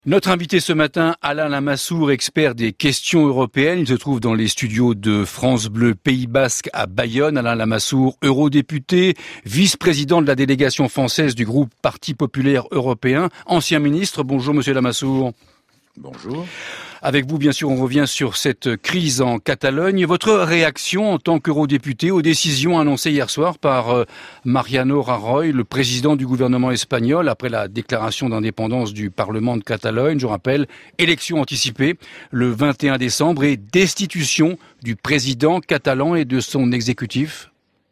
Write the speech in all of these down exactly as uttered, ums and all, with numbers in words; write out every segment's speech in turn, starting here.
Notre invité ce matin, Alain Lamassoure, expert des questions européennes. Il se trouve dans les studios de France Bleu Pays Basque à Bayonne. Alain Lamassoure, eurodéputé, vice-président de la délégation française du groupe Parti populaire européen, ancien ministre. Bonjour Monsieur Lamassoure. Bonjour. Avec vous, bien sûr, on revient sur cette crise en Catalogne. Votre réaction en tant qu'eurodéputé aux décisions annoncées hier soir par Mariano Rajoy, le président du gouvernement espagnol, après la déclaration d'indépendance du Parlement de Catalogne. Je rappelle, élection anticipée le vingt et un décembre et destitution du président catalan et de son exécutif.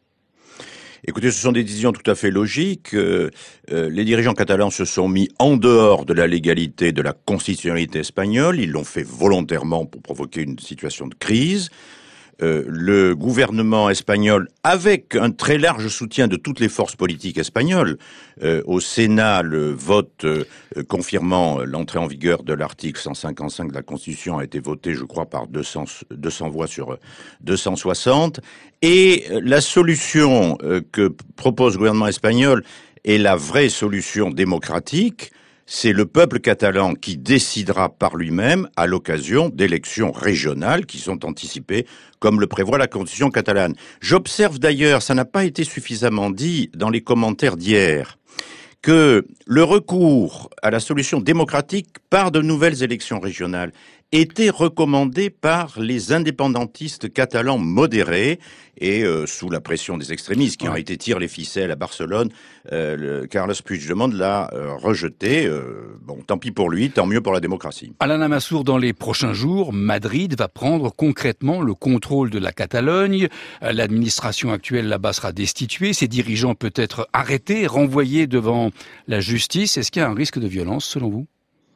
Écoutez, ce sont des décisions tout à fait logiques. Euh, euh, les dirigeants catalans se sont mis en dehors de la légalité, de la constitutionnalité espagnole. Ils l'ont fait volontairement pour provoquer une situation de crise. Euh, le gouvernement espagnol, avec un très large soutien de toutes les forces politiques espagnoles, euh, au Sénat, le vote euh, confirmant l'entrée en vigueur de l'article cent cinquante-cinq de la Constitution a été voté, je crois, par deux cents, deux cents voix sur deux cent soixante. Et la solution euh, que propose le gouvernement espagnol est la vraie solution démocratique. C'est le peuple catalan qui décidera par lui-même à l'occasion d'élections régionales qui sont anticipées, comme le prévoit la Constitution catalane. J'observe d'ailleurs, ça n'a pas été suffisamment dit dans les commentaires d'hier, que le recours à la solution démocratique par de nouvelles élections régionales était recommandé par les indépendantistes catalans modérés et euh, sous la pression des extrémistes qui ouais. ont été tirés les ficelles à Barcelone. Euh, le Carles Puigdemont l'a euh, rejeté. Euh, bon, tant pis pour lui, tant mieux pour la démocratie. Alain Lamassoure, dans les prochains jours, Madrid va prendre concrètement le contrôle de la Catalogne. L'administration actuelle là-bas sera destituée. Ses dirigeants peuvent être arrêtés, renvoyés devant la justice. Est-ce qu'il y a un risque de violence selon vous ?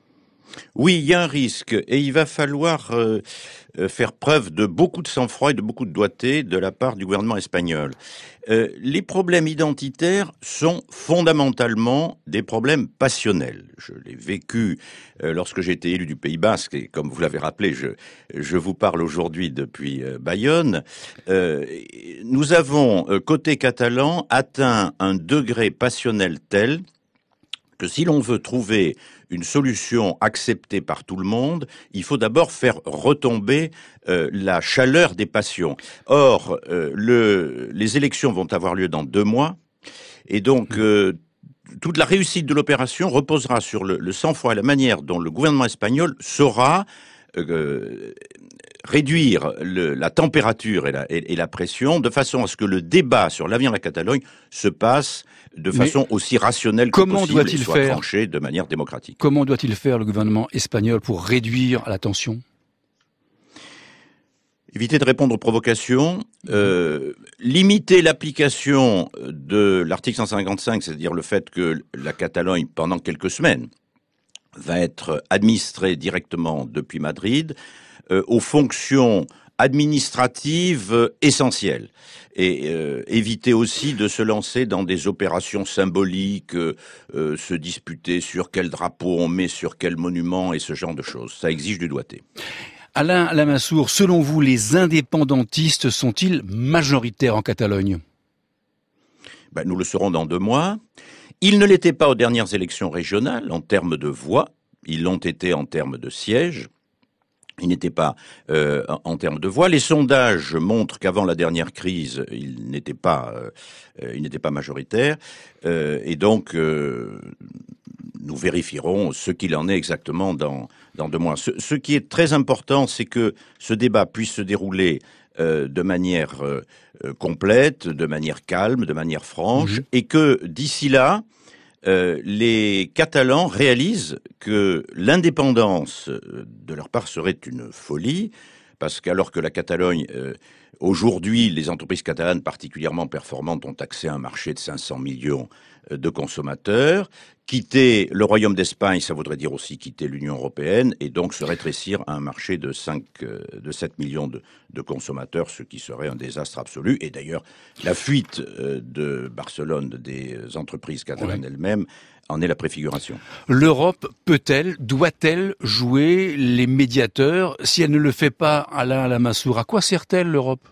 Oui, il y a un risque et il va falloir euh, faire preuve de beaucoup de sang-froid et de beaucoup de doigté de la part du gouvernement espagnol. Euh, les problèmes identitaires sont fondamentalement des problèmes passionnels. Je l'ai vécu euh, lorsque j'ai été élu du Pays Basque et comme vous l'avez rappelé, je, je vous parle aujourd'hui depuis euh, Bayonne. Euh, nous avons, euh, côté catalan, atteint un degré passionnel tel que si l'on veut trouver une solution acceptée par tout le monde, il faut d'abord faire retomber euh, la chaleur des passions. Or, euh, le, les élections vont avoir lieu dans deux mois, et donc euh, toute la réussite de l'opération reposera sur le, le sang-froid et la manière dont le gouvernement espagnol saura euh, réduire le, la température et la, et, et la pression de façon à ce que le débat sur l'avenir de la Catalogne se passe de façon Mais aussi rationnelle que comment possible doit-il et soit faire tranché de manière démocratique. Comment doit-il faire le gouvernement espagnol pour réduire la tension ? Éviter de répondre aux provocations, euh, limiter l'application de l'article cent cinquante-cinq, c'est-à-dire le fait que la Catalogne, pendant quelques semaines, va être administrée directement depuis Madrid, euh, aux fonctions administratives essentielles. Et euh, éviter aussi de se lancer dans des opérations symboliques, euh, euh, se disputer sur quel drapeau on met, sur quel monument et ce genre de choses. Ça exige du doigté. Alain Lamassoure, selon vous, les indépendantistes sont-ils majoritaires en Catalogne ? Ben, nous le saurons dans deux mois. Ils ne l'étaient pas aux dernières élections régionales en termes de voix. Ils l'ont été en termes de sièges. Il n'était pas euh, en termes de voix. Les sondages montrent qu'avant la dernière crise, il n'était pas, euh, il n'était pas majoritaire, euh, et donc euh, nous vérifierons ce qu'il en est exactement dans dans deux mois. Ce, ce qui est très important, c'est que ce débat puisse se dérouler euh, de manière euh, complète, de manière calme, de manière franche, mmh. et que d'ici là, Euh, les Catalans réalisent que l'indépendance de leur part serait une folie, parce qu'alors que la Catalogne, euh, aujourd'hui, les entreprises catalanes particulièrement performantes ont accès à un marché de cinq cents millions de consommateurs, quitter le Royaume d'Espagne, ça voudrait dire aussi quitter l'Union européenne, et donc se rétrécir à un marché de cinq, de sept millions de, de consommateurs, ce qui serait un désastre absolu. Et d'ailleurs, la fuite de Barcelone des entreprises catalanes oui. elles-mêmes en est la préfiguration. L'Europe peut-elle, doit-elle jouer les médiateurs? Si elle ne le fait pas, Alain Lamassoure, à quoi sert-elle l'Europe?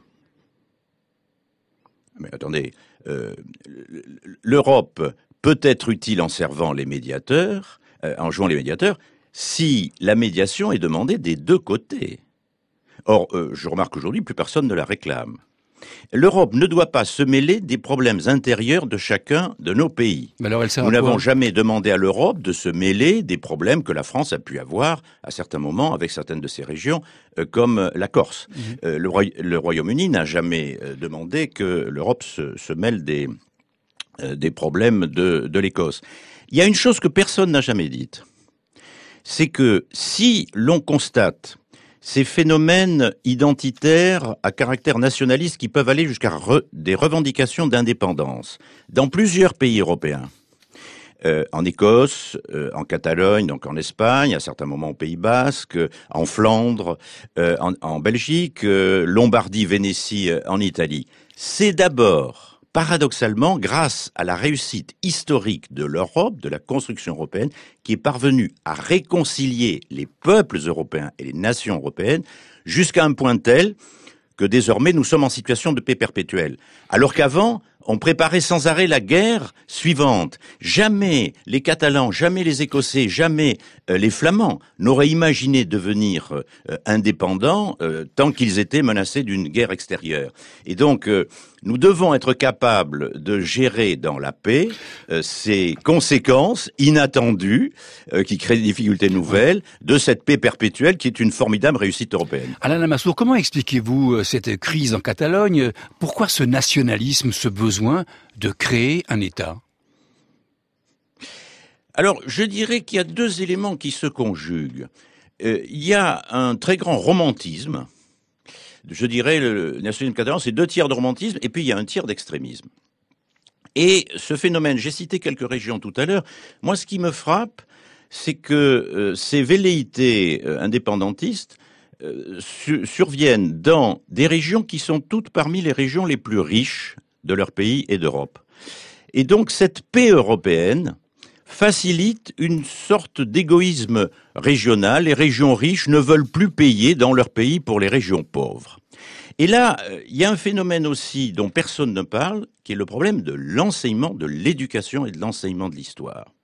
Mais attendez, euh, l'Europe peut être utile en servant les médiateurs, euh, en jouant les médiateurs, si la médiation est demandée des deux côtés. Or, euh, je remarque aujourd'hui, plus personne ne la réclame. L'Europe ne doit pas se mêler des problèmes intérieurs de chacun de nos pays. Mais alors elle sert Nous à quoi ? n'avons jamais demandé à l'Europe de se mêler des problèmes que la France a pu avoir à certains moments avec certaines de ses régions, euh, comme la Corse. Mmh. Euh, le, Roy- le Royaume-Uni n'a jamais euh, demandé que l'Europe se, se mêle des, euh, des problèmes de, de l'Écosse. Il y a une chose que personne n'a jamais dite, c'est que si l'on constate ces phénomènes identitaires à caractère nationaliste qui peuvent aller jusqu'à re- des revendications d'indépendance dans plusieurs pays européens, euh, en Écosse, euh, en Catalogne, donc en Espagne, à certains moments au Pays Basque, en Flandre, euh, en, en Belgique, euh, Lombardie, Vénétie, euh, en Italie. C'est d'abord, paradoxalement, grâce à la réussite historique de l'Europe, de la construction européenne, qui est parvenue à réconcilier les peuples européens et les nations européennes jusqu'à un point tel que désormais nous sommes en situation de paix perpétuelle. Alors qu'avant, on préparait sans arrêt la guerre suivante. Jamais les Catalans, jamais les Écossais, jamais euh, les Flamands n'auraient imaginé devenir euh, indépendants euh, tant qu'ils étaient menacés d'une guerre extérieure. Et donc, euh, nous devons être capables de gérer dans la paix euh, ces conséquences inattendues euh, qui créent des difficultés nouvelles de cette paix perpétuelle qui est une formidable réussite européenne. Alain Lamassoure, comment expliquez-vous cette crise en Catalogne ? Pourquoi ce nationalisme, ce besoin de créer un État ? Alors, je dirais qu'il y a deux éléments qui se conjuguent. Euh, il y a un très grand romantisme. Je dirais, le nationalisme catalan, c'est deux tiers de romantisme, et puis il y a un tiers d'extrémisme. Et ce phénomène, j'ai cité quelques régions tout à l'heure, moi ce qui me frappe, c'est que euh, ces velléités euh, indépendantistes euh, su- surviennent dans des régions qui sont toutes parmi les régions les plus riches de leur pays et d'Europe. Et donc cette paix européenne facilite une sorte d'égoïsme régional. Les régions riches ne veulent plus payer dans leur pays pour les régions pauvres. Et là, il y a un phénomène aussi dont personne ne parle, qui est le problème de l'enseignement, de l'éducation et de l'enseignement de l'histoire.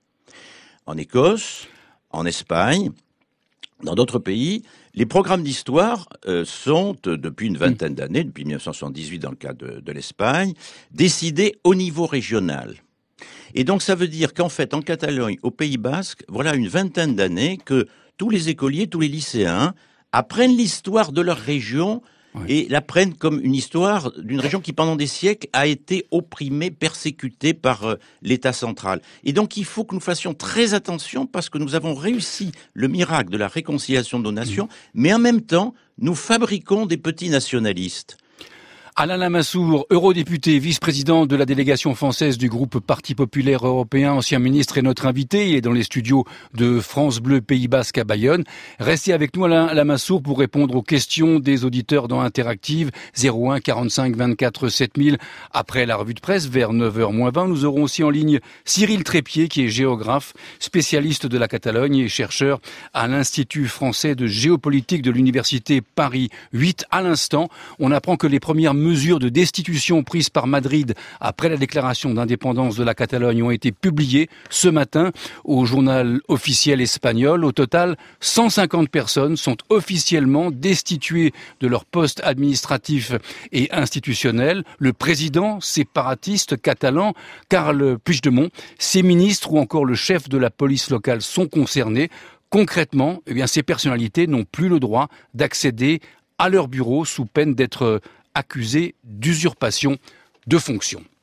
En Écosse, en Espagne, dans d'autres pays, les programmes d'histoire euh, sont, euh, depuis une vingtaine d'années, depuis dix-neuf cent soixante-dix-huit dans le cas de, de l'Espagne, décidés au niveau régional. Et donc ça veut dire qu'en fait, en Catalogne, au Pays Basque, voilà une vingtaine d'années que tous les écoliers, tous les lycéens apprennent l'histoire de leur région ouais. et l'apprennent comme une histoire d'une région qui, pendant des siècles, a été opprimée, persécutée par euh, l'État central. Et donc il faut que nous fassions très attention parce que nous avons réussi le miracle de la réconciliation de nos nations, mmh. mais en même temps, nous fabriquons des petits nationalistes. Alain Lamassoure, eurodéputé, vice-président de la délégation française du groupe Parti populaire européen, ancien ministre est notre invité. Il est dans les studios de France Bleu Pays Basque à Bayonne. Restez avec nous, Alain Lamassoure, pour répondre aux questions des auditeurs dans Interactive zéro un quarante-cinq vingt-quatre sept mille. Après la revue de presse, vers neuf heures moins vingt, nous aurons aussi en ligne Cyril Trépied, qui est géographe, spécialiste de la Catalogne et chercheur à l'Institut français de géopolitique de l'Université Paris huit. À l'instant, on apprend que les premières mesures de destitution prises par Madrid après la déclaration d'indépendance de la Catalogne ont été publiées ce matin au journal officiel espagnol. Au total, cent cinquante personnes sont officiellement destituées de leur poste administratif et institutionnel. Le président séparatiste catalan, Carles Puigdemont, ses ministres ou encore le chef de la police locale sont concernés. Concrètement, eh bien, ces personnalités n'ont plus le droit d'accéder à leur bureau sous peine d'être accusés d'usurpation de fonction.